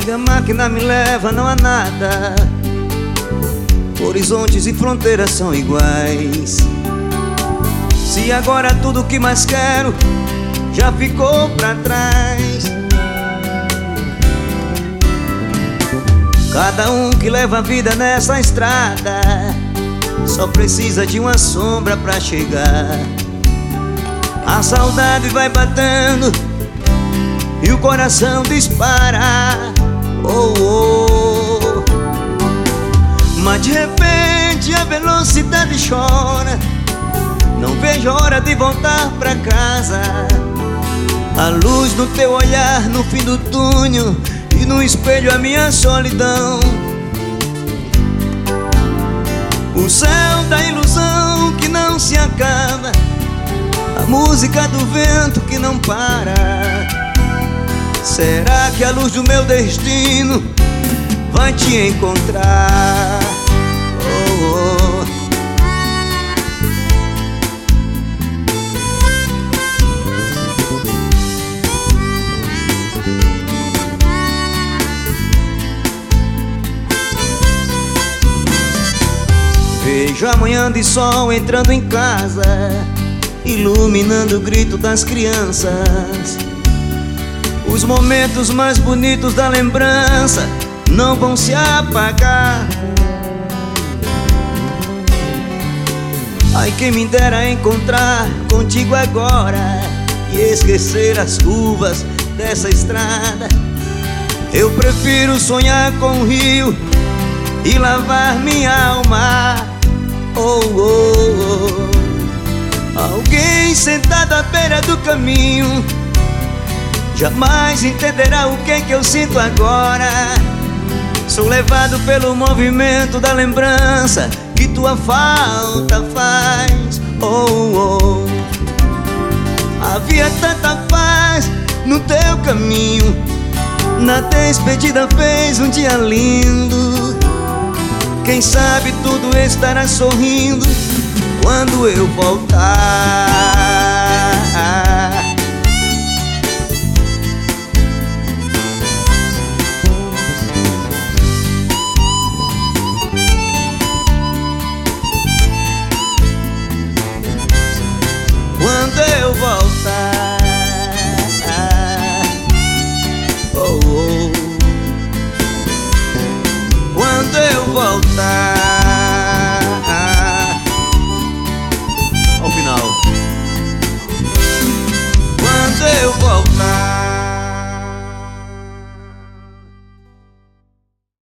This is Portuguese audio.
Onde a máquina me leva não há nada, horizontes e fronteiras são iguais. Se agora tudo que mais quero já ficou pra trás. Cada um que leva a vida nessa estrada só precisa de uma sombra pra chegar. A saudade vai batendo e o coração dispara. Oh, oh. Mas de repente a velocidade chora. Não vejo a hora de voltar pra casa. A luz no teu olhar no fim do túnel e no espelho a minha solidão. O céu da ilusão que não se acaba, a música do vento que não para. Será que a luz do meu destino vai te encontrar? Oh, oh. Vejo a manhã de sol entrando em casa, iluminando o grito das crianças. Os momentos mais bonitos da lembrança não vão se apagar. Ai, quem me dera encontrar contigo agora e esquecer as curvas dessa estrada. Eu prefiro sonhar com o rio e lavar minha alma. Oh, oh, oh. Alguém sentado à beira do caminho jamais entenderá o que eu sinto agora. Sou levado pelo movimento da lembrança que tua falta faz. Oh, oh. Havia tanta paz no teu caminho, na despedida fez um dia lindo. Quem sabe tudo estará sorrindo quando eu voltar.